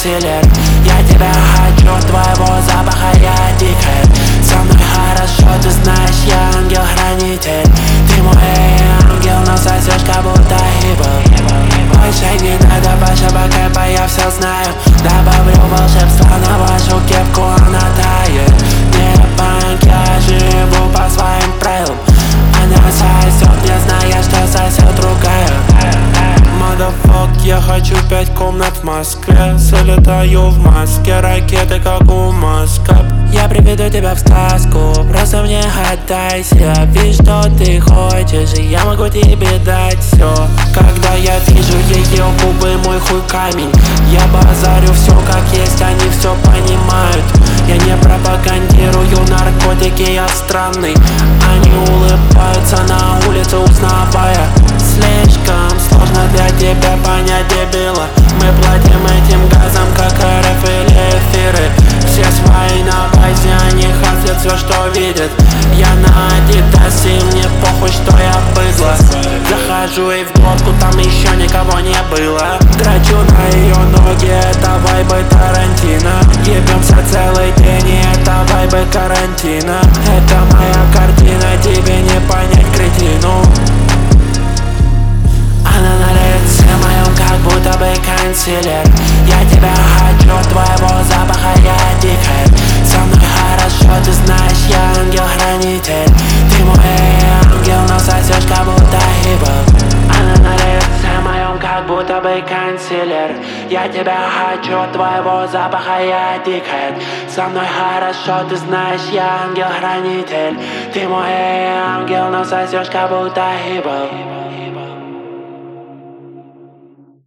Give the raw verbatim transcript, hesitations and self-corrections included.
консилер. Я тебя хочу, твоего запаха я дикая. Со мной хорошо, ты знаешь, я ангел-хранитель. Ты мой ангел, но сосешь, как будто хибл. Больше не надо вашего кэпа, я все знаю. Добавлю волшебства на вашу кепку, она тает. Не панк, я живу по своим правилам. Она сосет, не зная, что сосет другая. Motherfuck, я хочу пять комнат в Москве. Залетаю в маске, ракеты как у Маска. Я приведу тебя в сказку, просто мне отдайся. Видишь, что ты хочешь, и я могу тебе дать все. Когда я вижу ее губы, мой хуй камень. Я базарю все как есть, они все понимают. Я не пропагандирую наркотики, я странный. Они улыбаются на улице, узнавая. Слишком сложно для тебя понять, дебила. Мы платим этим газом, как эр эф или эфиры. Все свои на базе, они хаслят все, что видят. Я на адидасе, и мне похуй, что я быдло. Захожу и в глотку, там еще никого не было. Драчу на ее ноги, это вайбы Тарантино. Ебемся целый день, и это вайбы карантина. Это моя картина, тебе не понять, кретину. Она на лице моем, как будто бы консилер. Я тебя хочу, твоего запаха я дикая. Со мной хорошо, ты знаешь, я ангел-хранитель. Ты мой ангел, но сосешь, как будто хибл. Она на лице моем, как будто бы консилер. Я тебя хочу, твоего запаха я дикая. Со мной хорошо, ты знаешь, я ангел-хранитель. Ты мой ангел, но сосешь, как будто хибл.